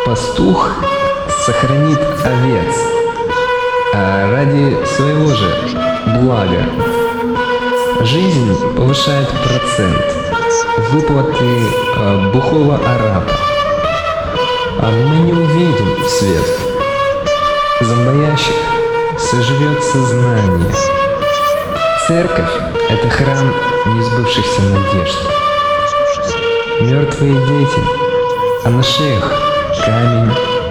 Пастух сохранит овец ради своего же блага. Жизнь повышает процент выплаты бухого араба. Мы не увидим свет. Зомбоящик сожрет сознание. Церковь — это храм несбывшихся надежд. Мертвые дети, а на шеях камень.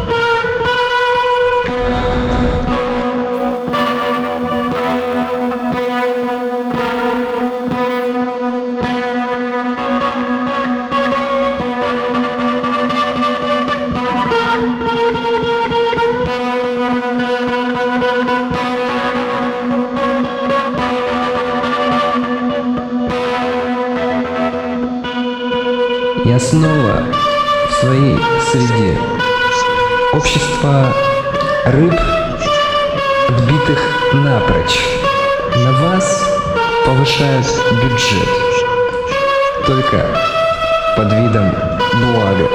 Я снова в своей среде. Общество рыб, отбитых напрочь. На вас повышают бюджет. Только под видом блага.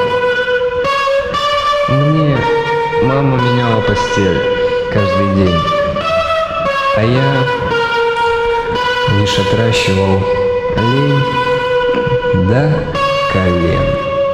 Мне мама меняла постель каждый день. А я лишь отращивал олень до колен.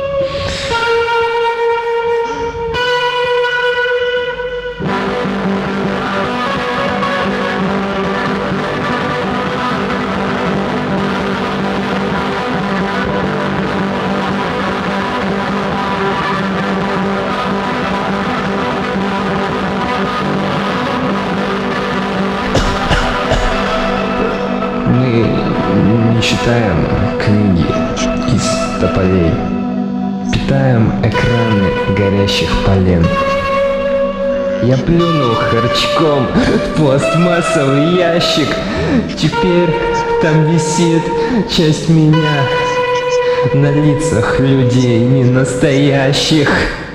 Мы не читаем книги из тополей, питаем экраны горящих полен. Я плюнул харчком в пластмассовый ящик. Теперь там висит часть меня на лицах людей не настоящих.